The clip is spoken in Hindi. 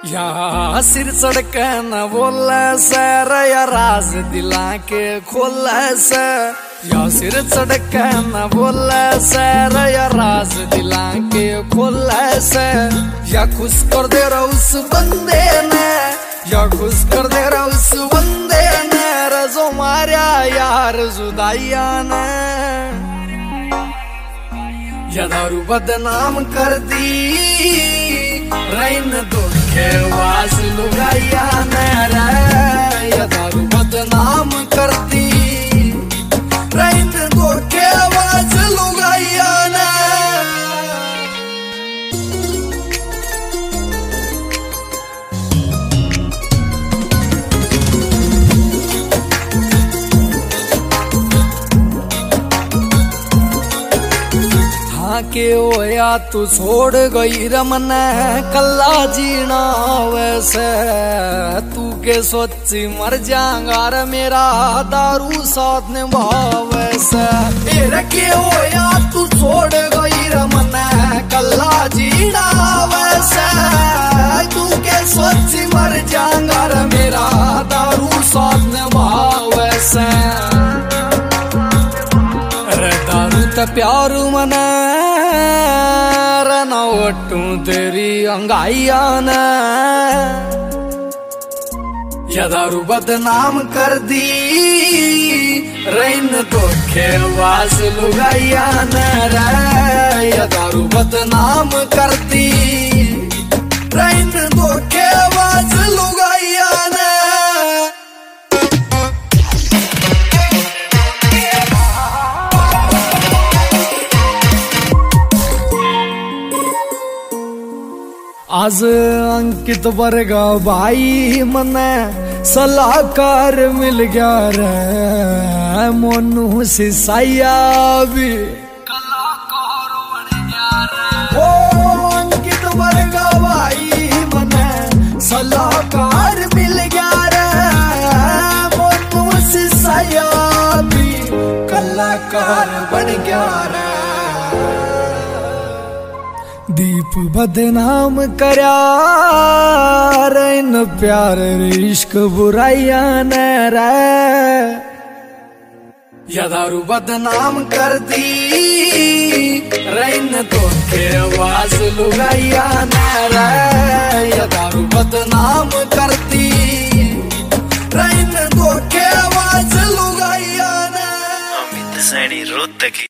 या सिर चढ़क न बोले से या राज दिला के खोले से, या सिर चढ़क न बोले से या राज दिला के खोले से, या खुश कर दे रहा उस बंदे ने, या खुश कर दे रहा उस बंदे ने रजो मारिया यार जुदाइया ने। या दारू बदनाम कर दी रैन दुखे वास लुगाइया ने रे, या दारू बदनाम कर दी रैन दुखे वास लुगाइया ने। के होया तू छोड़ गई रमने कल्ला जीना वैसे, तू के सोची मर जाऊंगा रे मेरा दारू साथ निभा वैसे। के होया तू छोड़ गई रमने कल्ला जीना वैसे, तू के सोची मर जाऊंगा रे मेरा दारू साथ निभा वैसे। दारू त प्यार मना रना वटू तेरी अंगाइया ने, या दारू बदनाम कर दी रैन दुखे वास लुगाइया ने रे, या दारू बदनाम कर दी रैन दुखे वास लुगाइया ने। आज अंकित वर्गा भाई मने सलाहकार मिल गया रे, मोनू सिसाइया भी कलाकार बन गया रे। ओ अंकित वर्गा भाई मने सलाहकार मिल गया रे, मोनू सिसाइया भी कलाकार बन गया रे। दीप बदनाम करया रैन प्यार इश्क बुराइया ने रे, या दारू बदनाम कर दी रैन दुखे वास लुगाइया ने रे, या दारू बदनाम कर दी रैन दुखे वास लुगाइया ने। अमित सैनी रोहतकी।